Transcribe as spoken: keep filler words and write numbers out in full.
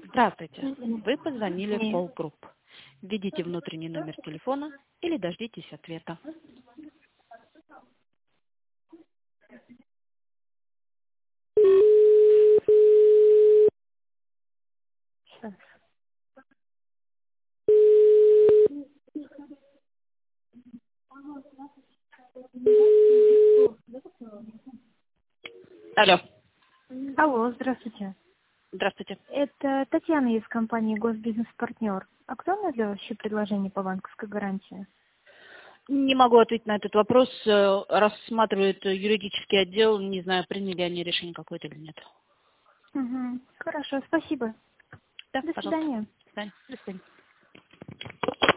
Здравствуйте. Вы позвонили в Полгрупп. Введите внутренний номер телефона или дождитесь ответа. Алло. Алло, здравствуйте. Здравствуйте. Это Татьяна из компании Госбизнес-партнер. Актуально для вас еще предложение по банковской гарантии? Не могу ответить на этот вопрос. Э, Рассматривает юридический отдел. Не знаю, приняли они решение какое-то или нет. Угу. Хорошо, спасибо. Да, До пожалуйста. свидания. До свидания. До свидания.